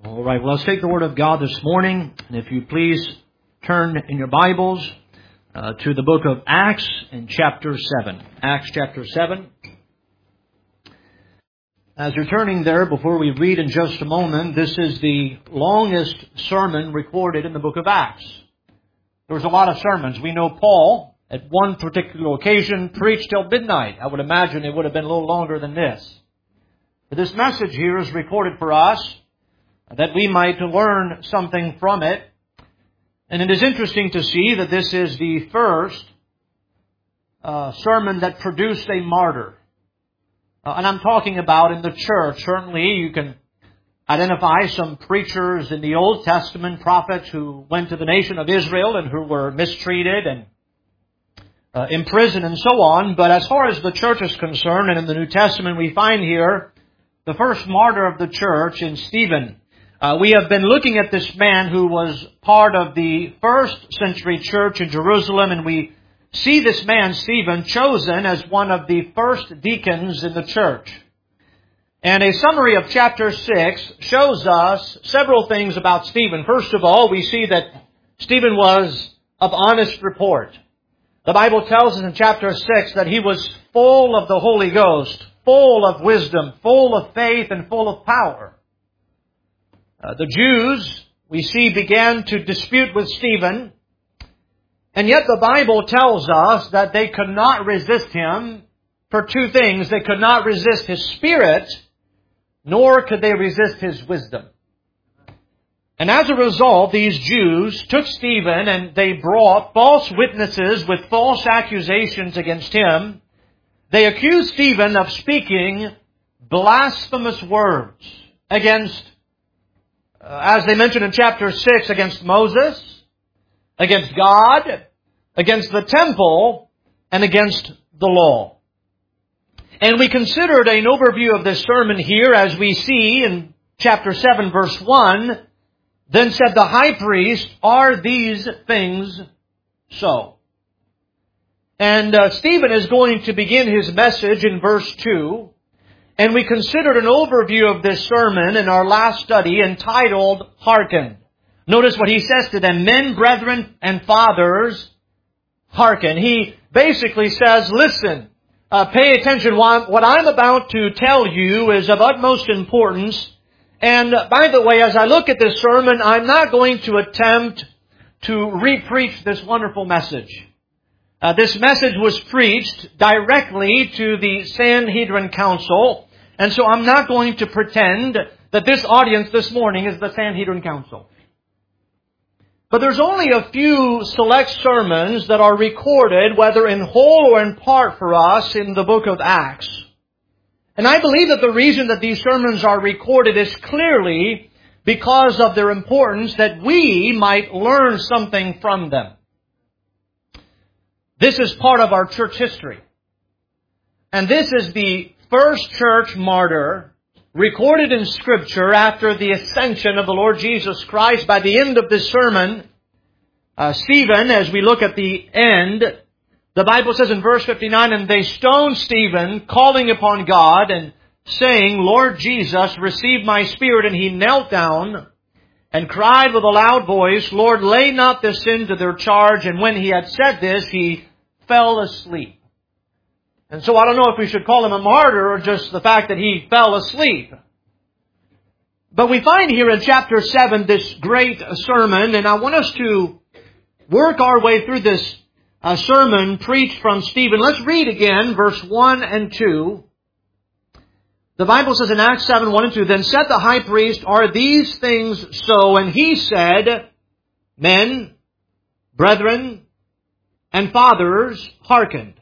All right, well, let's take the Word of God this morning. And if you please turn in your Bibles to the book of Acts in chapter 7. Acts chapter 7. As you're turning there, before we read in just a moment, this is the longest sermon recorded in the book of Acts. There was a lot of sermons. We know Paul, at one particular occasion, preached till midnight. I would imagine it would have been a little longer than this. But this message here is recorded for us, that we might learn something from it. And it is interesting to see that this is the first sermon that produced a martyr. And I'm talking about in the church. Certainly you can identify some preachers in the Old Testament, prophets who went to the nation of Israel and who were mistreated and imprisoned and so on. But as far as the church is concerned, and in the New Testament, we find here the first martyr of the church in Stephen. We have been looking at this man who was part of the first century church in Jerusalem, and we see this man, Stephen, chosen as one of the first deacons in the church. And a summary of chapter 6 shows us several things about Stephen. First of all, we see that Stephen was of honest report. The Bible tells us in chapter 6 that he was full of the Holy Ghost, full of wisdom, full of faith, and full of power. The Jews, we see, began to dispute with Stephen, and yet the Bible tells us that they could not resist him for two things. They could not resist his spirit, nor could they resist his wisdom. And as a result, these Jews took Stephen and they brought false witnesses with false accusations against him. They accused Stephen of speaking blasphemous words against, as they mentioned in chapter 6, against Moses, against God, against the temple, and against the law. And we considered an overview of this sermon here as we see in chapter 7, verse 1. Then said the high priest, "Are these things so?" And Stephen is going to begin his message in verse 2. And we considered an overview of this sermon in our last study entitled, "Hearken." Notice what he says to them, "Men, brethren, and fathers, hearken." He basically says, listen, pay attention. What I'm about to tell you is of utmost importance. And by the way, as I look at this sermon, I'm not going to attempt to re-preach this wonderful message. This message was preached directly to the Sanhedrin Council, and so I'm not going to pretend that this audience this morning is the Sanhedrin Council. But there's only a few select sermons that are recorded, whether in whole or in part for us, in the book of Acts. And I believe that the reason that these sermons are recorded is clearly because of their importance, that we might learn something from them. This is part of our church history. And this is the first church martyr recorded in Scripture after the ascension of the Lord Jesus Christ. By the end of this sermon, Stephen, as we look at the end, the Bible says in verse 59, "And they stoned Stephen, calling upon God and saying, 'Lord Jesus, receive my spirit.' And he knelt down and cried with a loud voice, 'Lord, lay not this sin to their charge.' And when he had said this, he fell asleep." And so I don't know if we should call him a martyr or just the fact that he fell asleep. But we find here in chapter 7 this great sermon, and I want us to work our way through this sermon preached from Stephen. Let's read again verse 1 and 2. The Bible says in Acts 7, 1 and 2, "Then said the high priest, 'Are these things so?' And he said, 'Men, brethren, and fathers, hearken.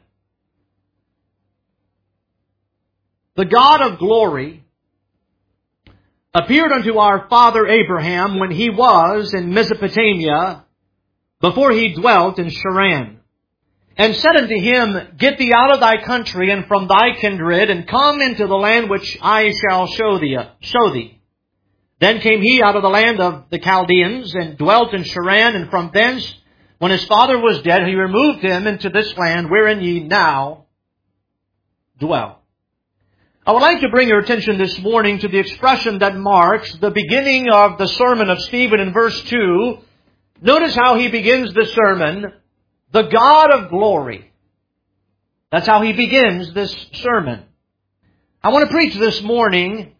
The God of glory appeared unto our father Abraham when he was in Mesopotamia, before he dwelt in Charan, and said unto him, Get thee out of thy country and from thy kindred, and come into the land which I shall show thee. Then came he out of the land of the Chaldeans, and dwelt in Charan, and from thence, when his father was dead, he removed him into this land wherein ye now dwell." I would like to bring your attention this morning to the expression that marks the beginning of the sermon of Stephen in verse 2. Notice how he begins the sermon, the God of glory. That's how he begins this sermon. I want to preach this morning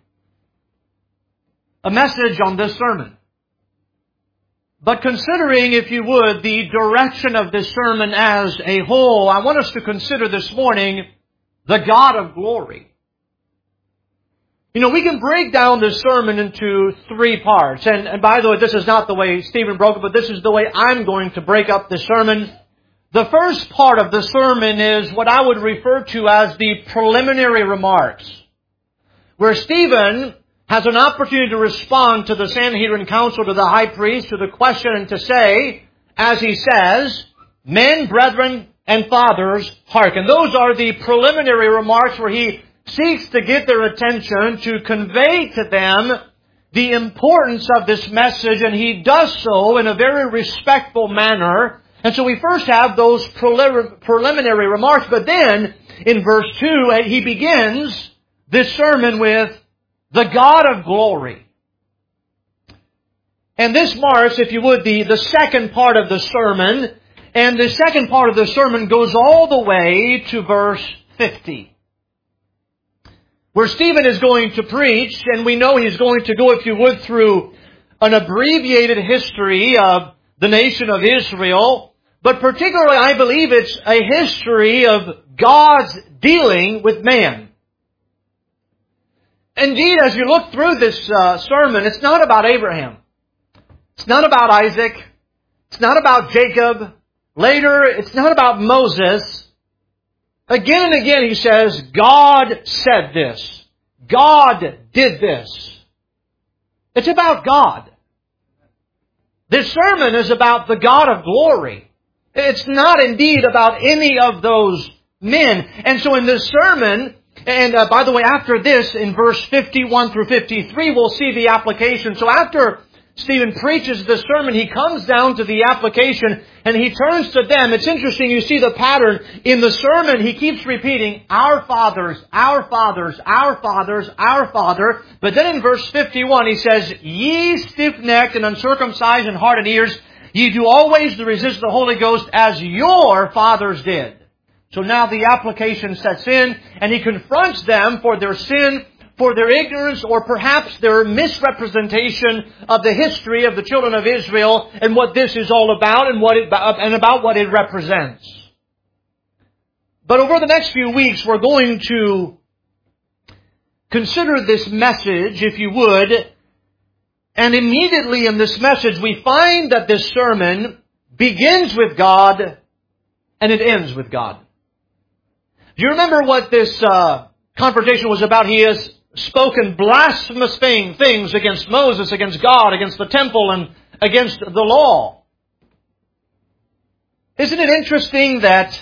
a message on this sermon. But considering, if you would, the direction of this sermon as a whole, I want us to consider this morning the God of glory. You know, we can break down this sermon into three parts. And by the way, this is not the way Stephen broke it, but this is the way I'm going to break up the sermon. The first part of the sermon is what I would refer to as the preliminary remarks, where Stephen has an opportunity to respond to the Sanhedrin council, to the high priest, to the question, and to say, as he says, "Men, brethren, and fathers, hearken." Those are the preliminary remarks where he seeks to get their attention, to convey to them the importance of this message, and he does so in a very respectful manner. And so we first have those preliminary remarks, but then in verse 2, he begins this sermon with the God of glory. And this marks, if you would, the second part of the sermon, and the second part of the sermon goes all the way to verse 50. Where Stephen is going to preach, and we know he's going to go, if you would, through an abbreviated history of the nation of Israel, but particularly I believe it's a history of God's dealing with man. Indeed, as you look through this sermon, it's not about Abraham. It's not about Isaac. It's not about Jacob. Later, it's not about Moses. Again and again he says, God said this. God did this. It's about God. This sermon is about the God of glory. It's not indeed about any of those men. And so in this sermon, and by the way, after this, in verse 51 through 53, we'll see the application. So after Stephen preaches the sermon, he comes down to the application and he turns to them. It's interesting, you see the pattern. In the sermon, he keeps repeating, our fathers, our fathers, our fathers, our father. But then in verse 51, he says, "Ye stiff-necked and uncircumcised in heart and ears, ye do always to resist the Holy Ghost as your fathers did." So now the application sets in, and he confronts them for their sin, for their ignorance, or perhaps their misrepresentation of the history of the children of Israel and what this is all about and about what it represents. But over the next few weeks, we're going to consider this message, if you would, and immediately in this message we find that this sermon begins with God and it ends with God. Do you remember what this confrontation was about? He has spoken blasphemous things against Moses, against God, against the temple, and against the law. Isn't it interesting that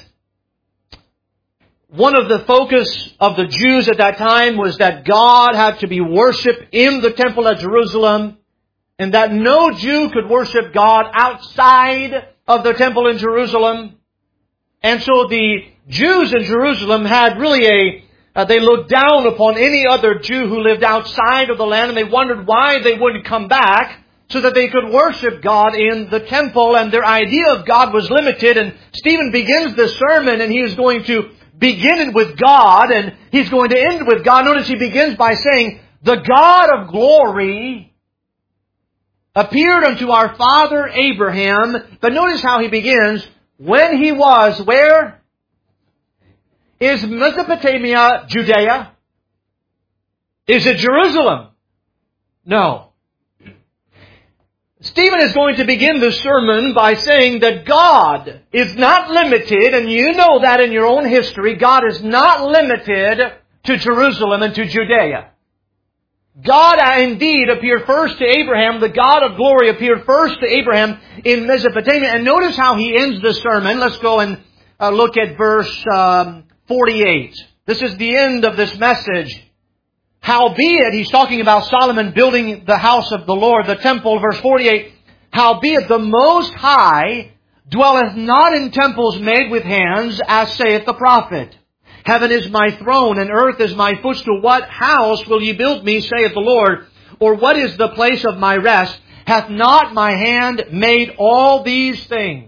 one of the focus of the Jews at that time was that God had to be worshipped in the temple at Jerusalem, and that no Jew could worship God outside of the temple in Jerusalem? And so the Jews in Jerusalem had really they looked down upon any other Jew who lived outside of the land, and they wondered why they wouldn't come back so that they could worship God in the temple, and their idea of God was limited. And Stephen begins the sermon, and he is going to begin it with God, and he's going to end it with God. Notice he begins by saying, "The God of glory appeared unto our father Abraham." But notice how he begins, "when he was," where? Is Mesopotamia Judea? Is it Jerusalem? No. Stephen is going to begin the sermon by saying that God is not limited, and you know that in your own history, God is not limited to Jerusalem and to Judea. God indeed appeared first to Abraham. The God of glory appeared first to Abraham in Mesopotamia. And notice how he ends the sermon. Let's go and look at verse 48. This is the end of this message. "Howbeit," he's talking about Solomon building the house of the Lord, the temple, verse 48, "Howbeit the Most High dwelleth not in temples made with hands, as saith the prophet. Heaven is my throne, and earth is my footstool. What house will ye build me, saith the Lord? Or what is the place of my rest? Hath not my hand made all these things?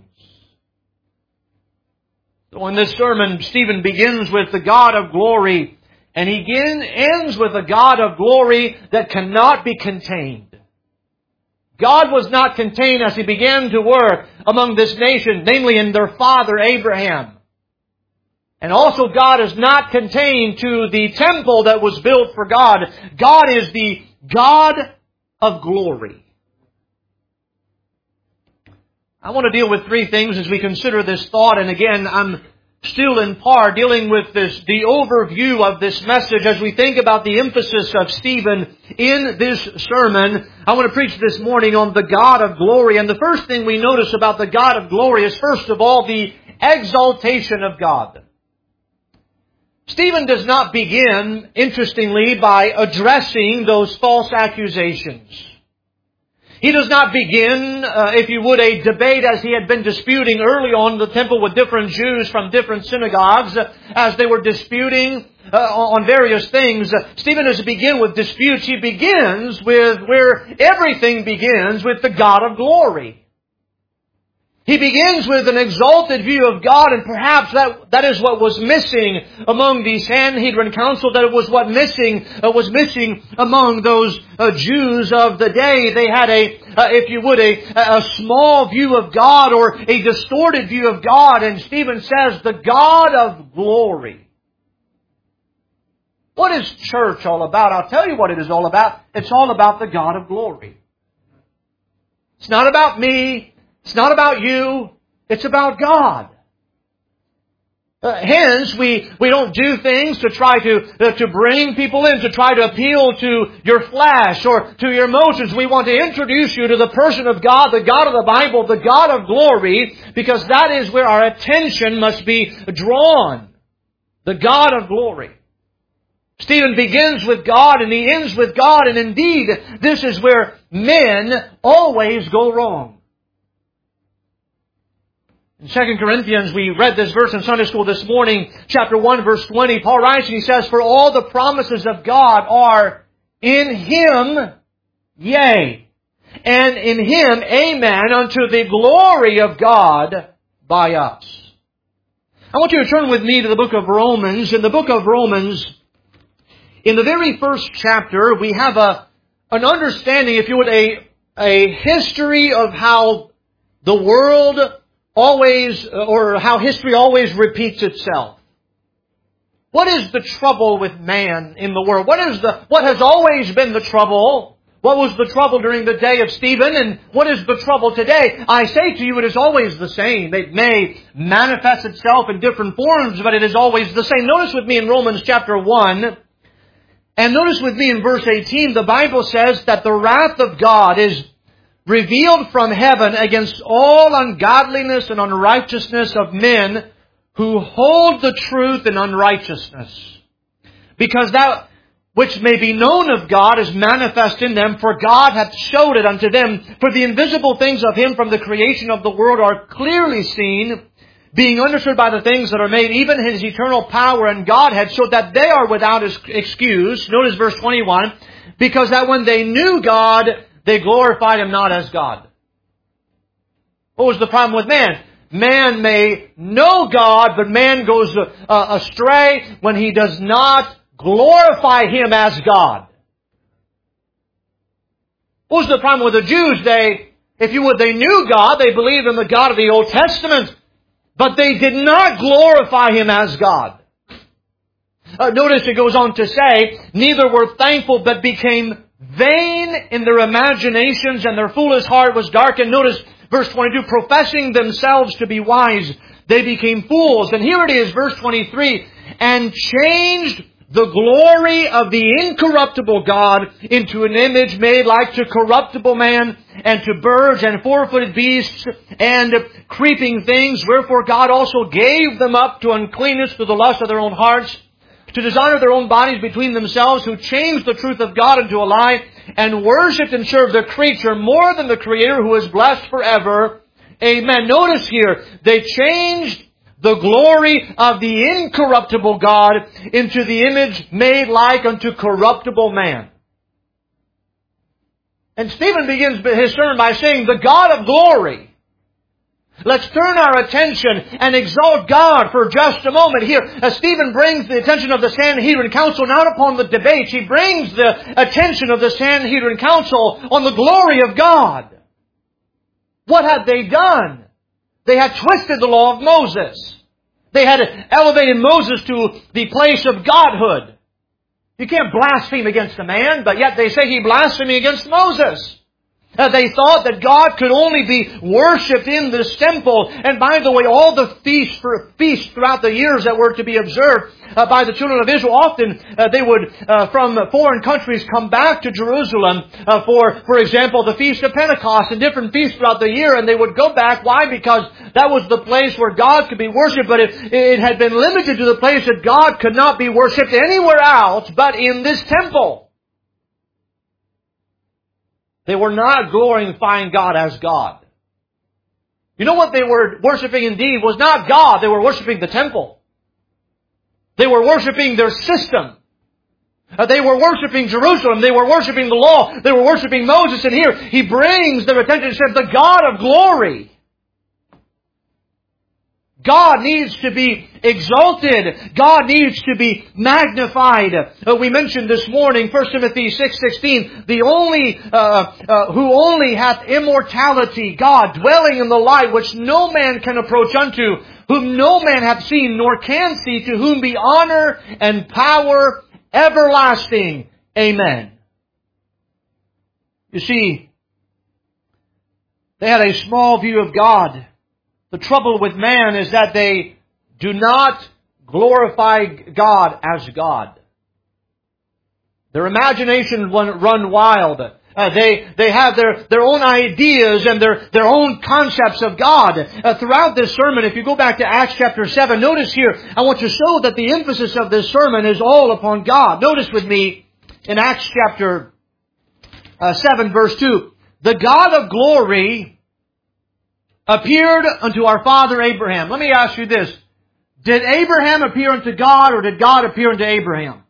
So in this sermon, Stephen begins with the God of glory, and he ends with a God of glory that cannot be contained. God was not contained as He began to work among this nation, namely in their father Abraham. And also God is not contained to the temple that was built for God. God is the God of glory. I want to deal with three things as we consider this thought. And again, I'm still in part dealing with the overview of this message as we think about the emphasis of Stephen in this sermon. I want to preach this morning on the God of glory. And the first thing we notice about the God of glory is, first of all, the exaltation of God. Stephen does not begin, interestingly, by addressing those false accusations. He does not begin, if you would, a debate as he had been disputing early on in the temple with different Jews from different synagogues as they were disputing on various things. Stephen doesn't begin with disputes. He begins with where everything begins, with the God of glory. He begins with an exalted view of God, and perhaps that is what was missing among the Sanhedrin council, that it was what was missing among those Jews of the day. They had a small view of God, or a distorted view of God, and Stephen says, the God of glory. What is church all about? I'll tell you what it is all about. It's all about the God of glory. It's not about me. It's not about you. It's about God. Hence, we don't do things to try to bring people in, to try to appeal to your flesh or to your emotions. We want to introduce you to the person of God, the God of the Bible, the God of glory, because that is where our attention must be drawn. The God of glory. Stephen begins with God and he ends with God, and indeed, this is where men always go wrong. In 2 Corinthians, we read this verse in Sunday school this morning, chapter 1, verse 20. Paul writes and he says, for all the promises of God are in Him, yea, and in Him, amen, unto the glory of God by us. I want you to turn with me to the book of Romans. In the book of Romans, in the very first chapter, we have an understanding, if you would, a history of how the world always, or how history always repeats itself. What is the trouble with man in the world? What has always been the trouble? What was the trouble during the day of Stephen, and what is the trouble today? I say to you, it is always the same. It may manifest itself in different forms, but it is always the same. Notice with me in Romans chapter 1, and notice with me in verse 18, the Bible says that the wrath of God is revealed from heaven against all ungodliness and unrighteousness of men who hold the truth in unrighteousness. Because that which may be known of God is manifest in them, for God hath showed it unto them. For the invisible things of Him from the creation of the world are clearly seen, being understood by the things that are made, even His eternal power and Godhead, so that they are without excuse. Notice verse 21, because that when they knew God, they glorified Him not as God. What was the problem with man? Man may know God, but man goes astray when he does not glorify Him as God. What was the problem with the Jews? They knew God, they believed in the God of the Old Testament, but they did not glorify Him as God. Notice it goes on to say, neither were thankful, but became vain in their imaginations, and their foolish heart was darkened. Notice verse 22, professing themselves to be wise, they became fools. And here it is, verse 23, and changed the glory of the incorruptible God into an image made like to corruptible man, and to birds and four-footed beasts and creeping things. Wherefore God also gave them up to uncleanness through the lust of their own hearts, to dishonor their own bodies between themselves, who changed the truth of God into a lie, and worshipped and served the creature more than the Creator, who is blessed forever. Amen. Notice here, they changed the glory of the incorruptible God into the image made like unto corruptible man. And Stephen begins his sermon by saying, the God of glory. Let's turn our attention and exalt God for just a moment here. As Stephen brings the attention of the Sanhedrin Council not upon the debates, he brings the attention of the Sanhedrin Council on the glory of God. What had they done? They had twisted the law of Moses. They had elevated Moses to the place of godhood. You can't blaspheme against a man, but yet they say he blasphemed against Moses. They thought that God could only be worshipped in this temple. And by the way, all the feasts throughout the years that were to be observed by the children of Israel, often they would, from foreign countries, come back to Jerusalem for example, the Feast of Pentecost and different feasts throughout the year. And they would go back. Why? Because that was the place where God could be worshipped. But it had been limited to the place that God could not be worshipped anywhere else but in this temple. They were not glorifying God as God. You know what they were worshiping indeed was not God. They were worshiping the temple. They were worshiping their system. They were worshiping Jerusalem. They were worshiping the law. They were worshiping Moses. And here he brings their attention and says, the God of glory. God needs to be exalted. God needs to be magnified. We mentioned this morning, 1 Timothy 6:16, the only, who only hath immortality, God, dwelling in the light, which no man can approach unto, whom no man hath seen, nor can see, to whom be honor and power everlasting. Amen. You see, they had a small view of God. The trouble with man is that they do not glorify God as God. Their imaginations run wild. They have their own ideas and their own concepts of God. Throughout this sermon, if you go back to Acts chapter 7, notice here, I want to show that the emphasis of this sermon is all upon God. Notice with me in Acts chapter 7 verse 2, the God of glory appeared unto our father Abraham. Let me ask you this. Did Abraham appear unto God, or did God appear unto Abraham?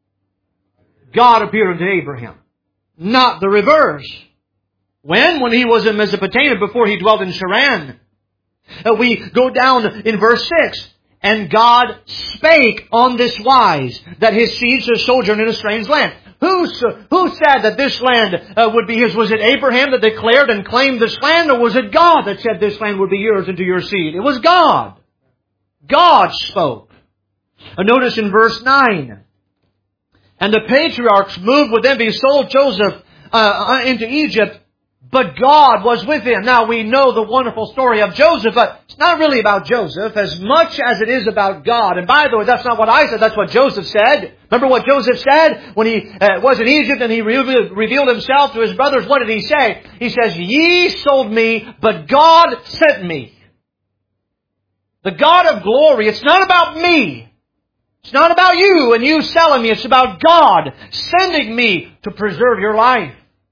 God appeared unto Abraham. Not the reverse. When? When he was in Mesopotamia, before he dwelt in Charan. We go down in verse 6. And God spake on this wise, that his seed should sojourn in a strange land. Who said that this land would be his? Was it Abraham that declared and claimed this land, or was it God that said this land would be yours and to your seed? It was God. God spoke. Notice in verse 9. And the patriarchs moved with envy, sold Joseph into Egypt, but God was with him. Now we know the wonderful story of Joseph, but it's not really about Joseph as much as it is about God. And by the way, that's not what I said, that's what Joseph said. Remember what Joseph said when he was in Egypt and he revealed himself to his brothers? What did he say? He says, ye sold me, but God sent me. The God of glory, it's not about me. It's not about you and you selling me. It's about God sending me to preserve your life.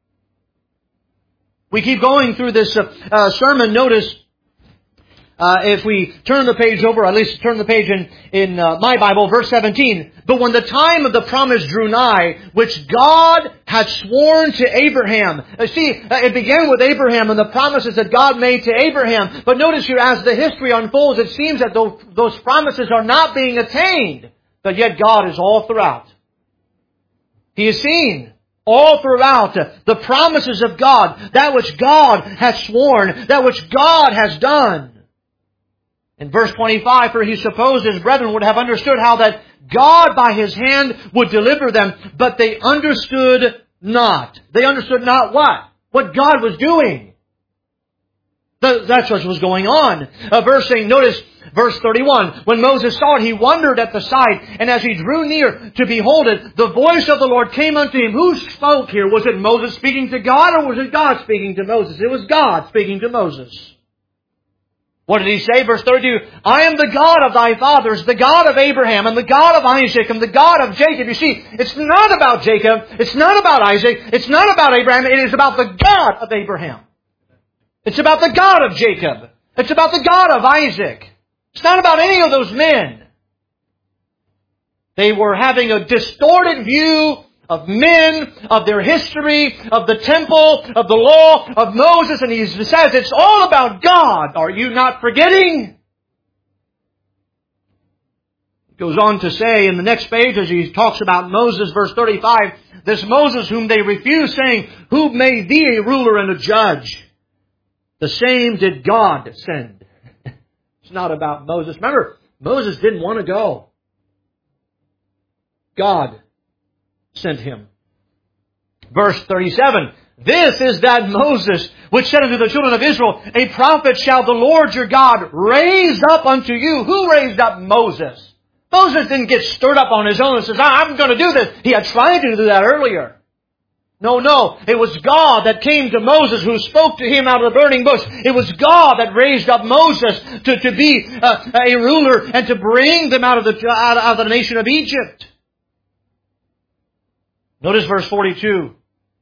We keep going through this sermon. Notice, if we turn the page over, at least turn the page in my Bible, verse 17. But when the time of the promise drew nigh, which God had sworn to Abraham. See, it began with Abraham and the promises that God made to Abraham. But notice here, as the history unfolds, it seems that those promises are not being attained. But yet God is all throughout. He is seen all throughout the promises of God, that which God has sworn, that which God has done. In verse 25, for he supposed his brethren would have understood how that God by his hand would deliver them, but they understood not. They understood not what? What God was doing. That's what was going on. Notice verse 31. When Moses saw it, he wondered at the sight. And as he drew near to behold it, the voice of the Lord came unto him. Who spoke here? Was it Moses speaking to God, or was it God speaking to Moses? It was God speaking to Moses. What did he say? Verse 32. I am the God of thy fathers, the God of Abraham, and the God of Isaac, and the God of Jacob. You see, it's not about Jacob. It's not about Isaac. It's not about Abraham. It is about the God of Abraham. It's about the God of Jacob. It's about the God of Isaac. It's not about any of those men. They were having a distorted view of men, of their history, of the temple, of the law, of Moses, and he says it's all about God. Are you not forgetting? He goes on to say in the next page as he talks about Moses, verse 35, this Moses whom they refused, saying, who made thee a ruler and a judge? The same did God send. It's not about Moses. Remember, Moses didn't want to go. God sent him. Verse 37, this is that Moses which said unto the children of Israel, a prophet shall the Lord your God raise up unto you. Who raised up Moses? Moses didn't get stirred up on his own and says, I'm going to do this. He had tried to do that earlier. No. It was God that came to Moses who spoke to him out of the burning bush. It was God that raised up Moses to be a ruler and to bring them out of the nation of Egypt. Notice verse 42.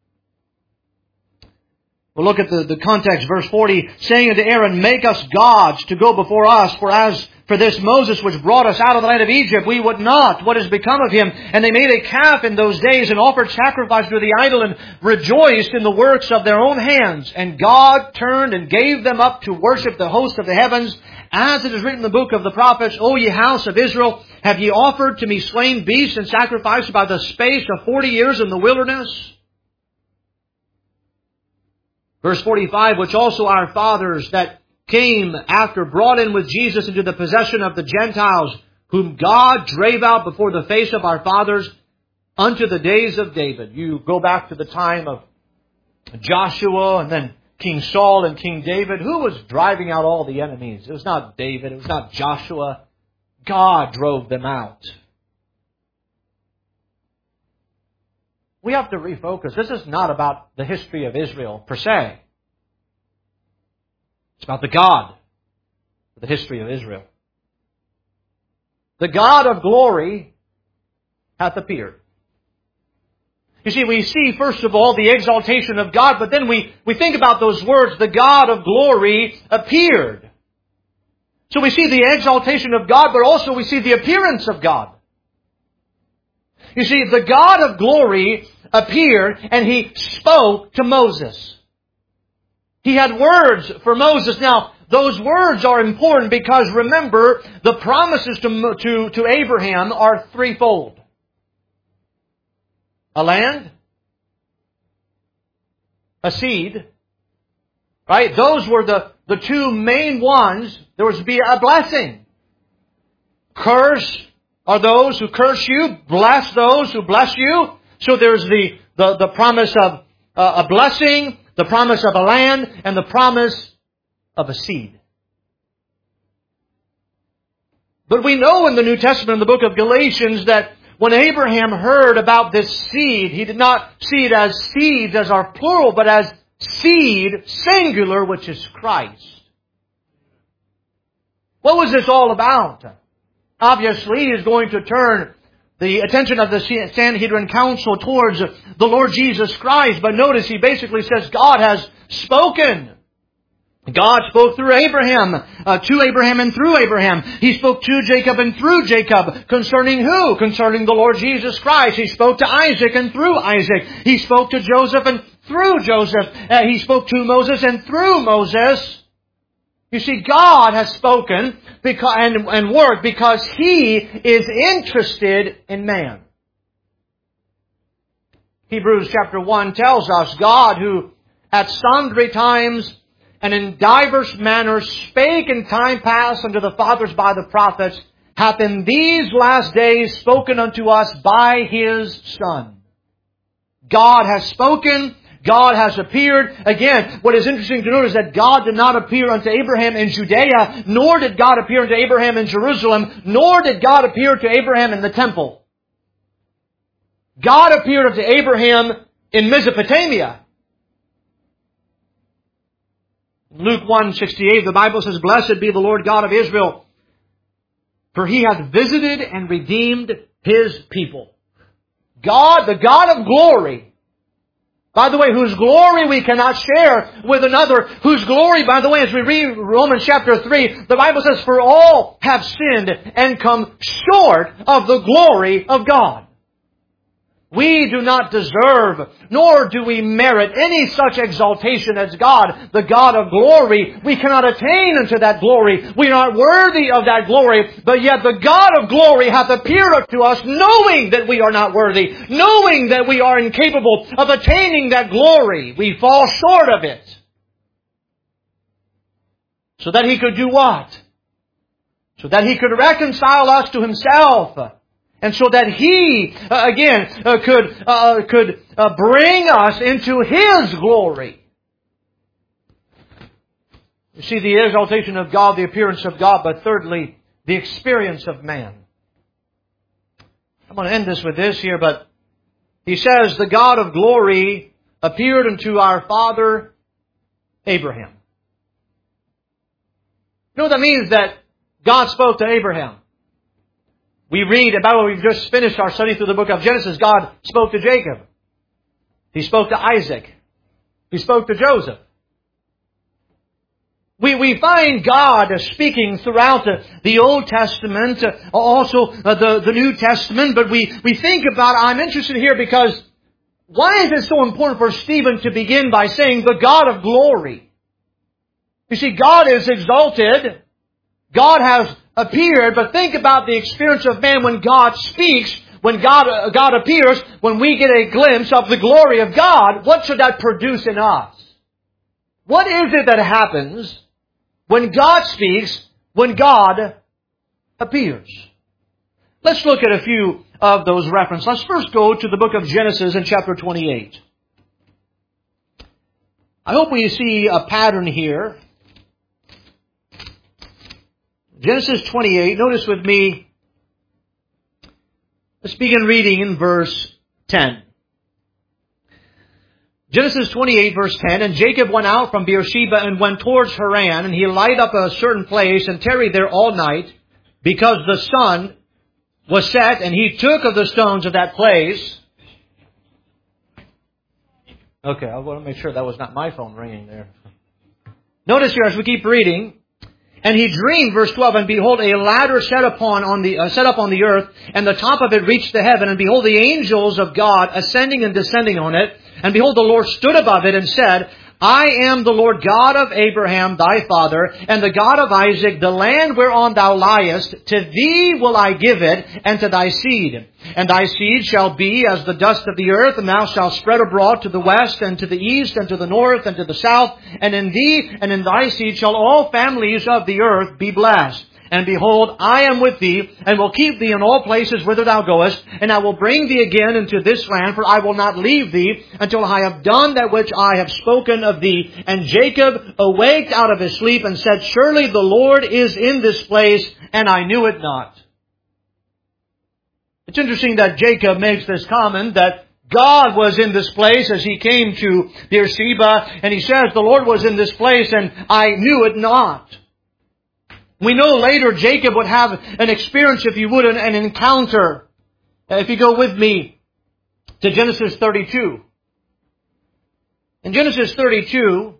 We'll look at the context. Verse 40, saying unto Aaron, make us gods to go before us, for as for this Moses which brought us out of the land of Egypt, we would not what has become of him. And they made a calf in those days and offered sacrifice to the idol and rejoiced in the works of their own hands. And God turned and gave them up to worship the host of the heavens. As it is written in the book of the prophets, O ye house of Israel, have ye offered to me slain beasts and sacrificed by the space of 40 years in the wilderness? Verse 45, which also our fathers that came after brought in with Jesus into the possession of the Gentiles, whom God drave out before the face of our fathers unto the days of David. You go back to the time of Joshua and then King Saul and King David. Who was driving out all the enemies? It was not David. It was not Joshua. God drove them out. We have to refocus. This is not about the history of Israel per se. It's about the God of the history of Israel. The God of glory hath appeared. You see, we see, first of all, the exaltation of God, but then we think about those words, the God of glory appeared. So we see the exaltation of God, but also we see the appearance of God. You see, the God of glory appeared and He spoke to Moses. He had words for Moses. Now, those words are important because remember, the promises to Abraham are threefold. A land, a seed, right? Those were the two main ones. There was to be a blessing. Curse are those who curse you. Bless those who bless you. So there's the promise of a blessing, the promise of a land, and the promise of a seed. But we know in the New Testament, in the book of Galatians, that when Abraham heard about this seed, he did not see it as seeds as our plural, but as seed, singular, which is Christ. What was this all about? Obviously, he is going to turn the attention of the Sanhedrin Council towards the Lord Jesus Christ. But notice, he basically says, God has spoken. God spoke through Abraham, to Abraham and through Abraham. He spoke to Jacob and through Jacob. Concerning who? Concerning the Lord Jesus Christ. He spoke to Isaac and through Isaac. He spoke to Joseph and through Joseph. He spoke to Moses and through Moses. You see, God has spoken and worked because He is interested in man. Hebrews chapter 1 tells us, God who at sundry times and in divers manners spake in time past unto the fathers by the prophets, hath in these last days spoken unto us by His Son. God has spoken. God has appeared. Again, what is interesting to note is that God did not appear unto Abraham in Judea, nor did God appear unto Abraham in Jerusalem, nor did God appear to Abraham in the temple. God appeared unto Abraham in Mesopotamia. Luke 1:68, the Bible says, Blessed be the Lord God of Israel, for He hath visited and redeemed His people. God, the God of glory, By the way, whose glory we cannot share with another. Whose glory, by the way, as we read Romans chapter 3, the Bible says, for all have sinned and come short of the glory of God. We do not deserve, nor do we merit any such exaltation as God, the God of glory. We cannot attain unto that glory. We are not worthy of that glory, but yet the God of glory hath appeared unto us, knowing that we are not worthy, knowing that we are incapable of attaining that glory. We fall short of it. So that He could do what? So that He could reconcile us to Himself. And so that He, could bring us into His glory. You see, the exaltation of God, the appearance of God, but thirdly, the experience of man. I'm going to end this with this here, but He says, the God of glory appeared unto our father Abraham. You know what that means? That God spoke to Abraham. We read about, we've just finished our study through the book of Genesis. God spoke to Jacob. He spoke to Isaac. He spoke to Joseph. We find God speaking throughout the Old Testament, also the New Testament, but we think about, I'm interested here because why is it so important for Stephen to begin by saying the God of glory? You see, God is exalted. God has appeared, but think about the experience of man when God speaks, when God appears, when we get a glimpse of the glory of God. What should that produce in us? What is it that happens when God speaks, when God appears? Let's look at a few of those references. Let's first go to the book of Genesis in chapter 28. I hope we see a pattern here. Genesis 28, notice with me, let's begin reading in verse 10. Genesis 28 verse 10, and Jacob went out from Beersheba and went towards Haran, and he lighted up a certain place and tarried there all night, because the sun was set, and he took of the stones of that place. Okay, I want to make sure that was not my phone ringing there. Notice here as we keep reading, and he dreamed, verse 12, and behold, a ladder set up on the earth, and the top of it reached to heaven, and behold, the angels of God ascending and descending on it. And behold, the Lord stood above it and said, I am the Lord God of Abraham thy father, and the God of Isaac. The land whereon thou liest, to thee will I give it, and to thy seed. And thy seed shall be as the dust of the earth, and thou shalt spread abroad to the west, and to the east, and to the north, and to the south. And in thee and in thy seed shall all families of the earth be blessed. And behold, I am with thee, and will keep thee in all places whither thou goest, and I will bring thee again into this land, for I will not leave thee until I have done that which I have spoken of thee. And Jacob awaked out of his sleep, and said, Surely the Lord is in this place, and I knew it not. It's interesting that Jacob makes this comment that God was in this place as he came to Beersheba, and he says, the Lord was in this place, and I knew it not. We know later Jacob would have an experience, if you would, an encounter. If you go with me to Genesis 32. In Genesis 32,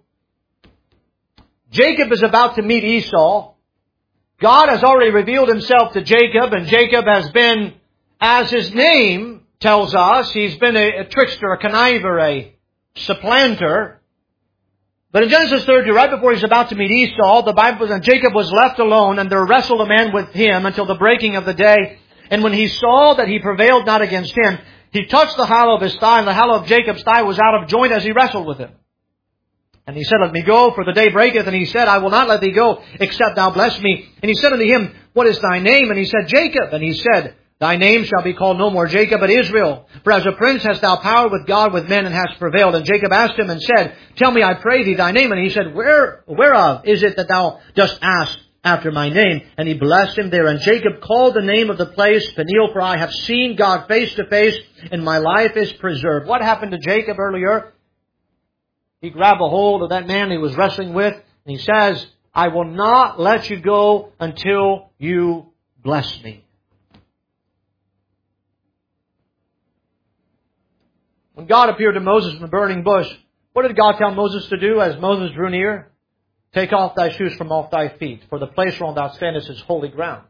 Jacob is about to meet Esau. God has already revealed Himself to Jacob, and Jacob has been, as his name tells us, he's been a trickster, a conniver, a supplanter. But in Genesis 30, right before he's about to meet Esau, the Bible says, and Jacob was left alone, and there wrestled a man with him until the breaking of the day. And when he saw that he prevailed not against him, he touched the hollow of his thigh, and the hollow of Jacob's thigh was out of joint as he wrestled with him. And he said, Let me go, for the day breaketh. And he said, I will not let thee go, except thou bless me. And he said unto him, What is thy name? And he said, Jacob. And he said, Thy name shall be called no more Jacob, but Israel. For as a prince hast thou power with God, with men, and hast prevailed. And Jacob asked him and said, Tell me, I pray thee, thy name. And he said, Whereof is it that thou dost ask after my name? And he blessed him there. And Jacob called the name of the place Peniel, for I have seen God face to face, and my life is preserved. What happened to Jacob earlier? He grabbed a hold of that man he was wrestling with, and he says, I will not let you go until you bless me. When God appeared to Moses in the burning bush, what did God tell Moses to do as Moses drew near? Take off thy shoes from off thy feet, for the place whereon thou standest is holy ground.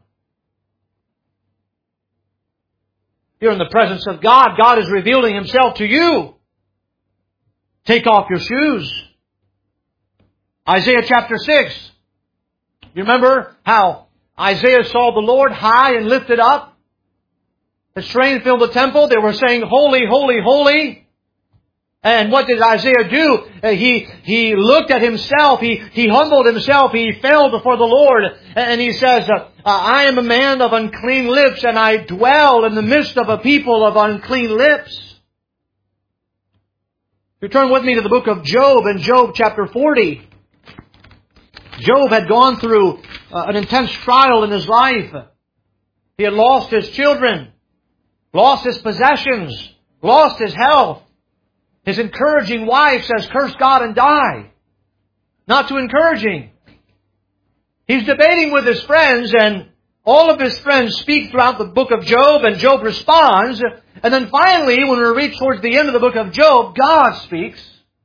You're in the presence of God. God is revealing Himself to you. Take off your shoes. Isaiah chapter 6. You remember how Isaiah saw the Lord high and lifted up? His train filled the temple. They were saying, holy, holy, holy. And what did Isaiah do? He looked at himself. He humbled himself. He fell before the Lord. And he says, I am a man of unclean lips, and I dwell in the midst of a people of unclean lips. If you turn with me to the book of Job, in Job chapter 40. Job had gone through an intense trial in his life. He had lost his children, lost his possessions, lost his health. His encouraging wife says, curse God and die. Not too encouraging. He's debating with his friends, and all of his friends speak throughout the book of Job, and Job responds. And then finally, when we reach towards the end of the book of Job, God speaks.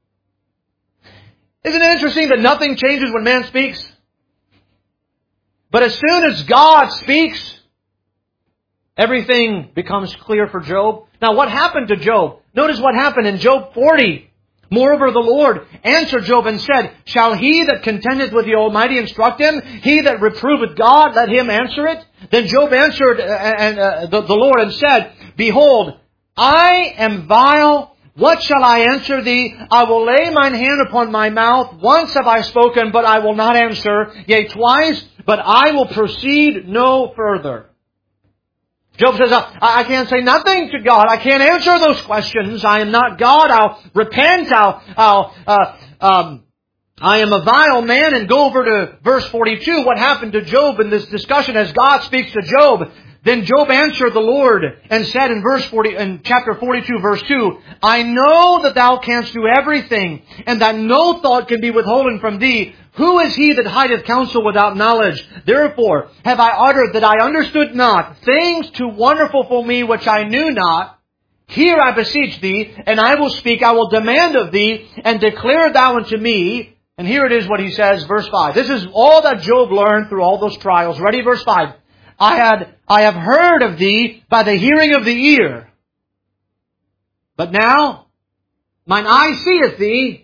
Isn't it interesting that nothing changes when man speaks? But as soon as God speaks, everything becomes clear for Job. Now, what happened to Job? Notice what happened in Job 40. Moreover, the Lord answered Job and said, shall he that contendeth with the Almighty instruct him? He that reproveth God, let him answer it? Then Job answered the Lord and said, behold, I am vile. What shall I answer thee? I will lay mine hand upon my mouth. Once have I spoken, but I will not answer. Yea, twice, but I will proceed no further. Job says, I can't say nothing to God. I can't answer those questions. I am not God. I'll repent. I am a vile man. And go over to verse 42. What happened to Job in this discussion as God speaks to Job? Then Job answered the Lord and said in chapter 42, verse 2, I know that thou canst do everything, and that no thought can be withholden from thee. Who is he that hideth counsel without knowledge? Therefore have I uttered that I understood not, things too wonderful for me which I knew not. Hear, I beseech thee, and I will speak, I will demand of thee, and declare thou unto me. And here it is what he says, verse 5. This is all that Job learned through all those trials. Ready, verse 5. I have heard of thee by the hearing of the ear. But now mine eye seeth thee.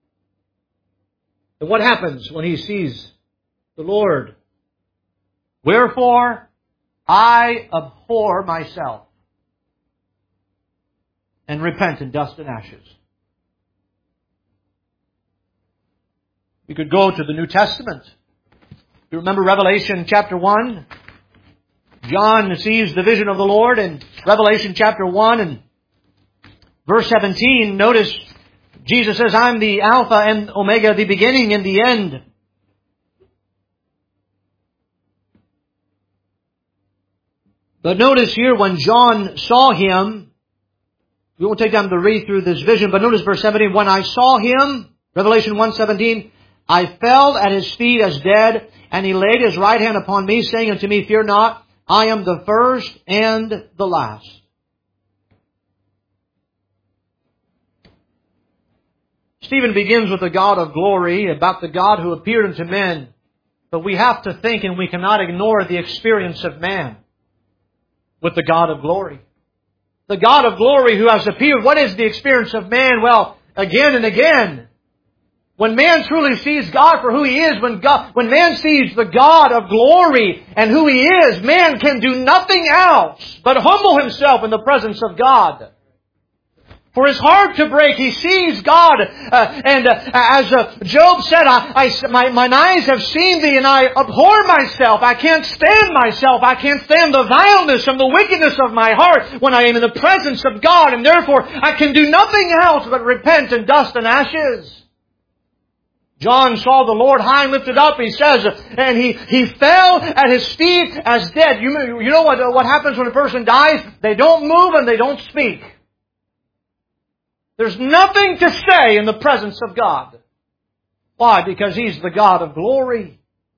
And what happens when he sees the Lord? Wherefore I abhor myself and repent in dust and ashes. You could go to the New Testament. You remember Revelation chapter 1? John sees the vision of the Lord in Revelation chapter 1 and verse 17. Notice Jesus says, I'm the Alpha and Omega, the beginning and the end. But notice here when John saw Him, we won't take time to read through this vision, but notice verse 17. When I saw Him, Revelation 1:17, I fell at His feet as dead, and He laid His right hand upon me, saying unto me, fear not, I am the first and the last. Stephen begins with the God of glory, about the God who appeared unto men. But we have to think, and we cannot ignore the experience of man with the God of glory. The God of glory who has appeared. What is the experience of man? Well, again and again. When man truly sees God for who He is, when man sees the God of glory and who He is, man can do nothing else but humble himself in the presence of God. For his heart to break, he sees God. As Job said, mine eyes have seen thee and I abhor myself. I can't stand myself. I can't stand the vileness and the wickedness of my heart when I am in the presence of God. And therefore, I can do nothing else but repent in dust and ashes. John saw the Lord high and lifted up, he says, and he fell at His feet as dead. You know what happens when a person dies? They don't move and they don't speak. There's nothing to say in the presence of God. Why? Because He's the God of glory.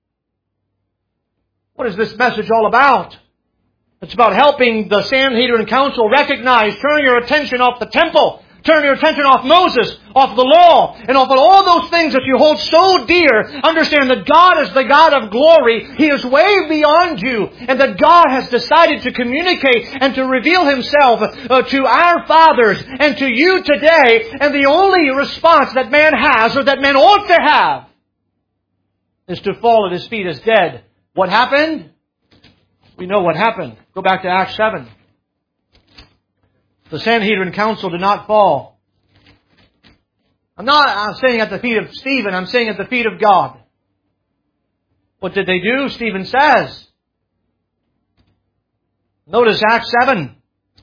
What is this message all about? It's about helping the Sanhedrin Council recognize, turn your attention off the temple, Turn your attention off Moses, off the law, and off of all those things that you hold so dear. Understand that God is the God of glory. He is way beyond you. And that God has decided to communicate and to reveal Himself to our fathers and to you today. And the only response that man has, or that man ought to have, is to fall at His feet as dead. What happened? We know what happened. Go back to Acts 7. The Sanhedrin council did not fall. I'm saying at the feet of Stephen. I'm saying at the feet of God. What did they do? Stephen says. Notice Acts 7.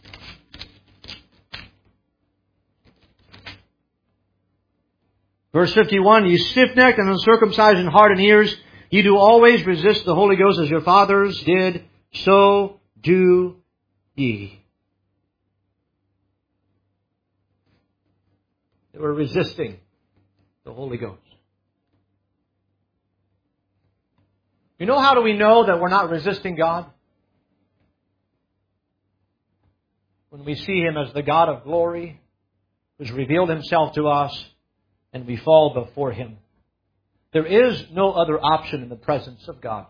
Verse 51, "Ye stiff-necked and uncircumcised in heart and ears, ye do always resist the Holy Ghost as your fathers did, so do ye." They were resisting the Holy Ghost. You know, how do we know that we're not resisting God? When we see Him as the God of glory, who's revealed Himself to us, and we fall before Him. There is no other option in the presence of God.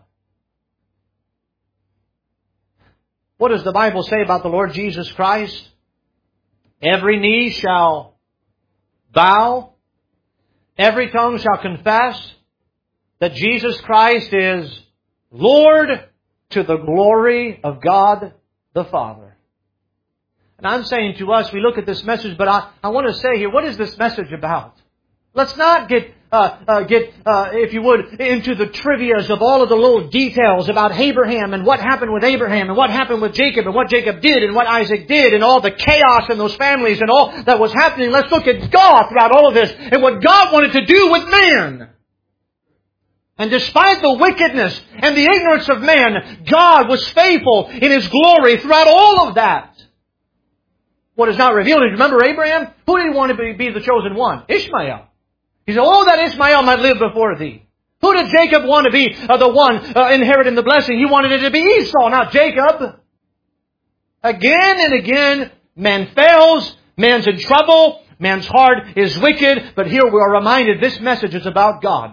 What does the Bible say about the Lord Jesus Christ? Every knee shall bow, every tongue shall confess that Jesus Christ is Lord, to the glory of God the Father. And I'm saying to us, we look at this message, but I want to say here, what is this message about? Let's not get, if you would, into the trivias of all of the little details about Abraham and what happened with Abraham and what happened with Jacob and what Jacob did and what Isaac did and all the chaos in those families and all that was happening. Let's look at God throughout all of this and what God wanted to do with man. And despite the wickedness and the ignorance of man, God was faithful in His glory throughout all of that. What is not revealed is, remember Abraham? Who did he want to be the chosen one? Ishmael. He said, "Oh, that Ishmael might live before thee." Who did Jacob want to be the one inheriting the blessing? He wanted it to be Esau, not Jacob. Again and again, man fails, man's in trouble, man's heart is wicked, but here we are reminded this message is about God.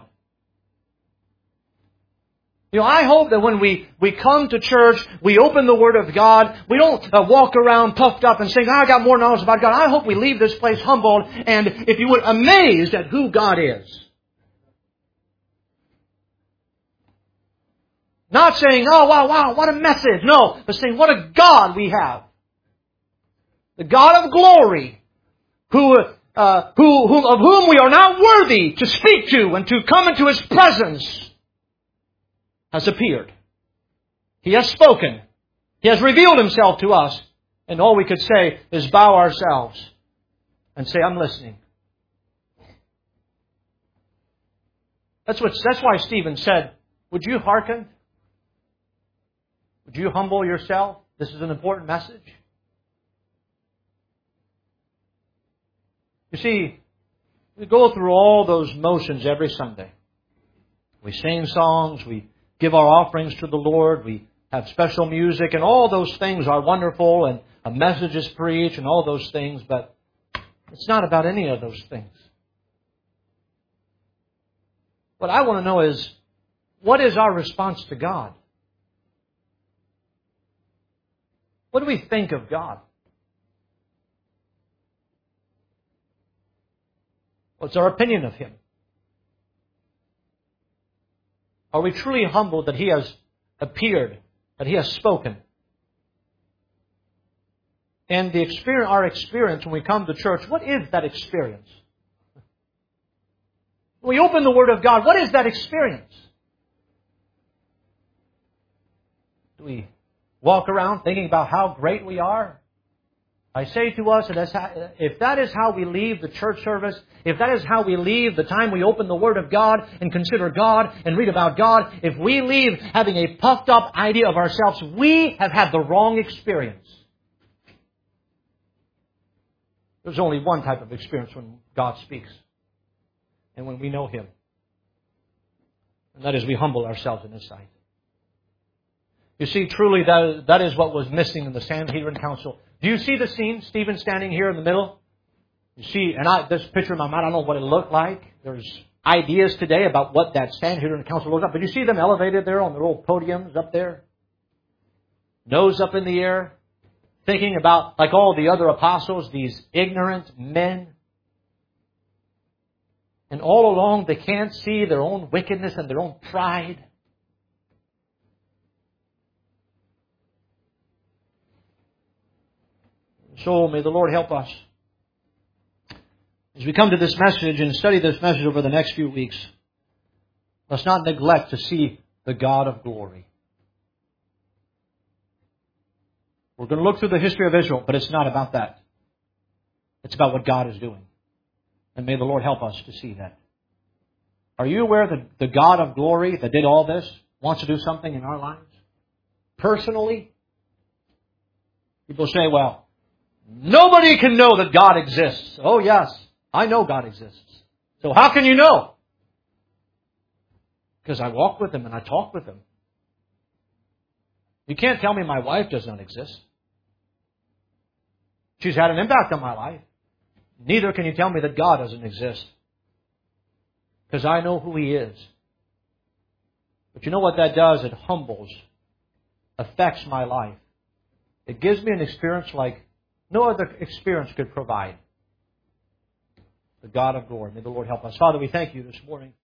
You know, I hope that when we come to church, we open the Word of God, we don't walk around puffed up and saying, "I got more knowledge about God." I hope we leave this place humbled and, if you would, amazed at who God is. Not saying, "Oh, wow, what a message." No, but saying, "What a God we have." The God of glory, of whom we are not worthy to speak to and to come into His presence, has appeared. He has spoken. He has revealed Himself to us. And all we could say is bow ourselves and say, "I'm listening." That's why Stephen said, "Would you hearken? Would you humble yourself? This is an important message." You see, we go through all those motions every Sunday. We sing songs, we give our offerings to the Lord, we have special music, and all those things are wonderful, and a message is preached, and all those things, but it's not about any of those things. What I want to know is, what is our response to God? What do we think of God? What's our opinion of Him? Are we truly humbled that He has appeared, that He has spoken? And our experience when we come to church, what is that experience? When we open the Word of God, what is that experience? Do we walk around thinking about how great we are? I say to us, if that is how we leave the church service, if that is how we leave the time we open the Word of God and consider God and read about God, if we leave having a puffed up idea of ourselves, we have had the wrong experience. There's only one type of experience when God speaks and when we know Him. And that is we humble ourselves in His sight. You see, truly that is what was missing in the Sanhedrin council. Do you see the scene? Stephen standing here in the middle. You see, and this picture in my mind, I don't know what it looked like. There's ideas today about what that Sanhedrin council looked like. But you see them elevated there on their old podiums up there? Nose up in the air, thinking about, like all the other apostles, these ignorant men. And all along, they can't see their own wickedness and their own pride. So may the Lord help us. As we come to this message and study this message over the next few weeks, let's not neglect to see the God of glory. We're going to look through the history of Israel, but it's not about that. It's about what God is doing. And may the Lord help us to see that. Are you aware that the God of glory that did all this wants to do something in our lives? Personally? People say, well, nobody can know that God exists. Oh yes, I know God exists. So how can you know? Because I walk with Him and I talk with Him. You can't tell me my wife does not exist. She's had an impact on my life. Neither can you tell me that God doesn't exist. Because I know who He is. But you know what that does? It humbles, affects my life. It gives me an experience like no other experience could provide. The God of glory. May the Lord help us. Father, we thank You this morning.